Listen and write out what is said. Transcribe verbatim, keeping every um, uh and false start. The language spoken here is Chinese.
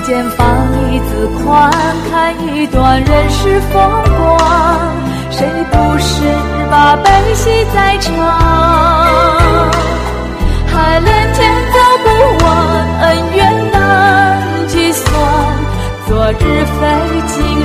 间放一字宽，看一段人世风光，谁不是把悲喜在尝？海连天走不完，恩怨难计算，昨日非今